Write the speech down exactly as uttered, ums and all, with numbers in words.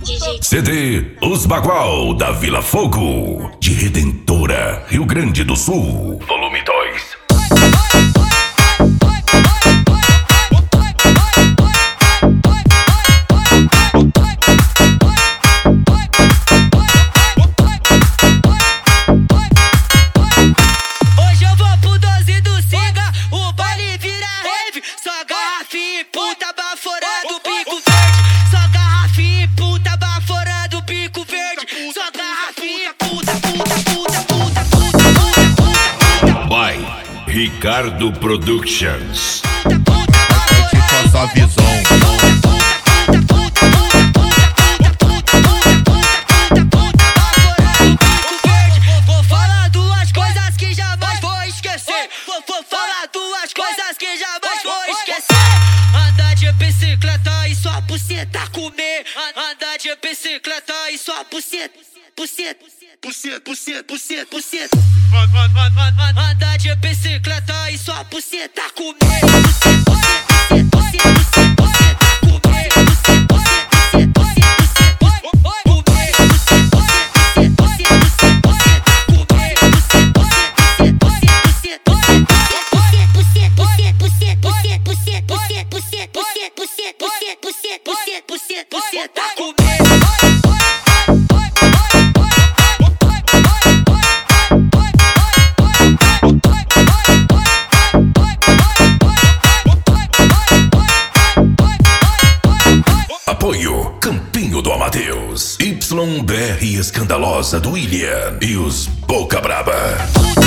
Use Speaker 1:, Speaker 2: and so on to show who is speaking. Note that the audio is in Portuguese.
Speaker 1: C D Os Bagual da Vila Fogo, de Redentora, Rio Grande do Sul. Volume dois.
Speaker 2: Hoje eu vou pro doze do Singa, o baile vira rave. Só garrafinha e puta baforando bico verde. Só garrafinha e puta baforando bico verde. Só garrafinha, puta, puta, puta, puta, puta, puta, puta.
Speaker 1: By Ricardo Productions.
Speaker 3: Com sua visão.
Speaker 2: Vou falar duas coisas que jamais vou esquecer. Vou, vou falar duas coisas que jamais vou esquecer. Andar de bicicleta e sua buceta comer. Andar de bicicleta e sua buceta, buceta, buceta, buceta, buceta, buceta. Andar de bicicleta e sua buceta comer. Buceta, buceta, buceta, buceta, buceta comer. Buceta, buceta, buceta, buceta, buceta comer.
Speaker 1: Apoio Campinho do Amadeus, Y B R Escandalosa do William e os Boca Braba.